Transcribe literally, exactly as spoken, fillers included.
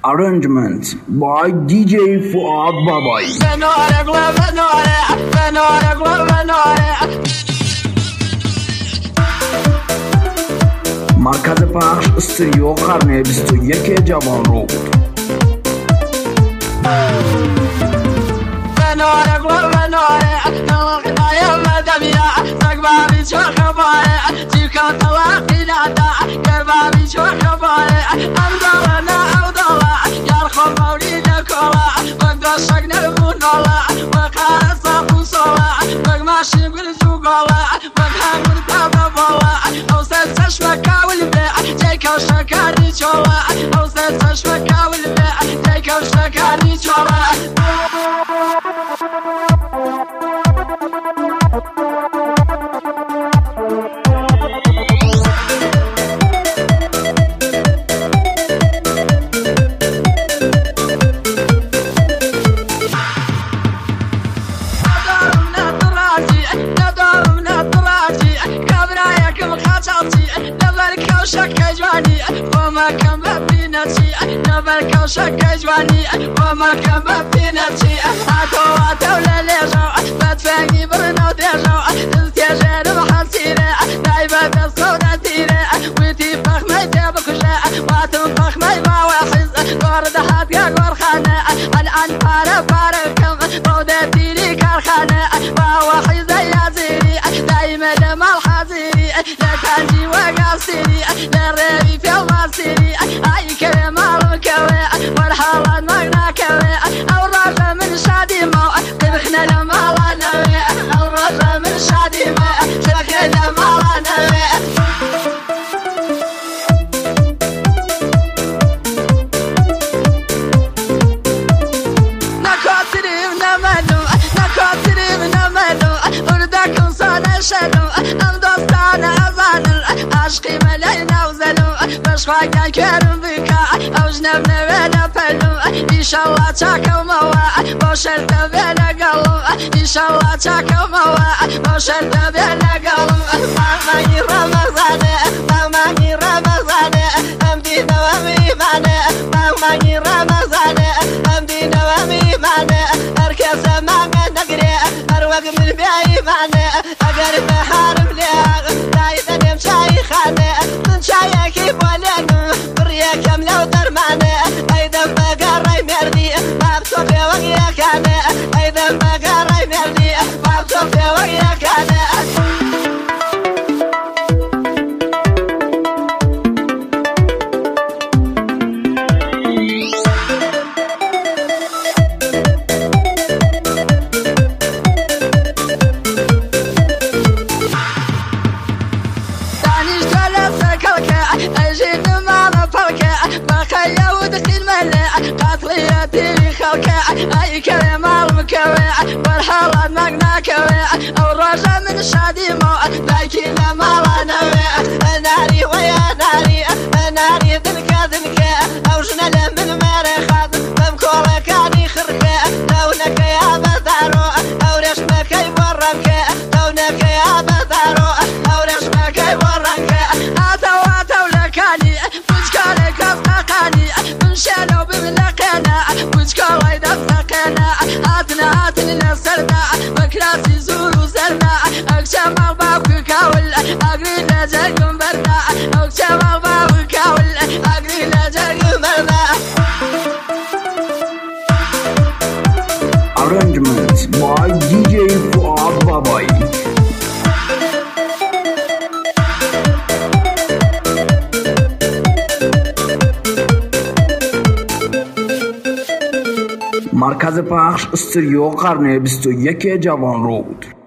Arrangement by D J Fuad Babay. مرکز پخش استریو قرن بیست و یک جوان رود. شك جواني وما كان بفينتي هاتو هاتو لليجو بتفاقي برنو ديجو تستيجير بحسيري دايبا بصودة تيري ويتي فخمي تبكجي واتم فخمي باوحيز قرد حاتيا قرخاني الان بارا باركم بودة تيري كارخاني باوحيز يا زيري دايما لما الحزيري لتانجي وقاسيري للريبي في المصيري اي كلمة الكوي والحالات مغنى كوي او رجل من شادي ما قبخنا لما لا نوي او رجل من شادي ما شكنا لما لا نوي نكوتري ونملو نكوتري ونملو وردكم صالة شلو ام دوستان ازانو عشقي ملينا وزلو بشخواقنا كرم بكا او جنبنا بلا بلو ان شاء الله تاكو موا بوشرت بلا قلو ان شاء الله تاكو موا بوشرت بلا قلو مغماني رمضاني مغماني رمضاني امدينا وميماني مغماني رمضاني امدينا وميماني اركز معنا نقري اروق من بيماني اقرب حارم ليغ دايدا يمشاي خاني من شايكي بولينو بريا كاملة ودرماني ايضا بقري مردي بابتو في وقيا كاني ايضا بقري مردي بابتو في وقيا كاني اي كلمة المكوي والحالات مغنى كوي او رجل من شادي مو لكن ما لا نوي ناري ويا ناري ناري ذنك ذنك او جنل من مريخات بمكولا كاني خركة لونك يا بدارو او رشمك يورمك لونك يا بدارو او رشمك يورمك اتو اتو لكاني بجكالي كفتقاني بنشالو بملقنا بجكالي دفتقنا هاتنا هاتنا لسرنا مكراسي زورو سرنا اكشام اغباك كاول اقري لجاكم برنا اكشام اغباك كاول اقري لجاكم برنا Arrangement by D J Fuad Babay. مرکز پخش استریو قرن بیست و یک جوان رود.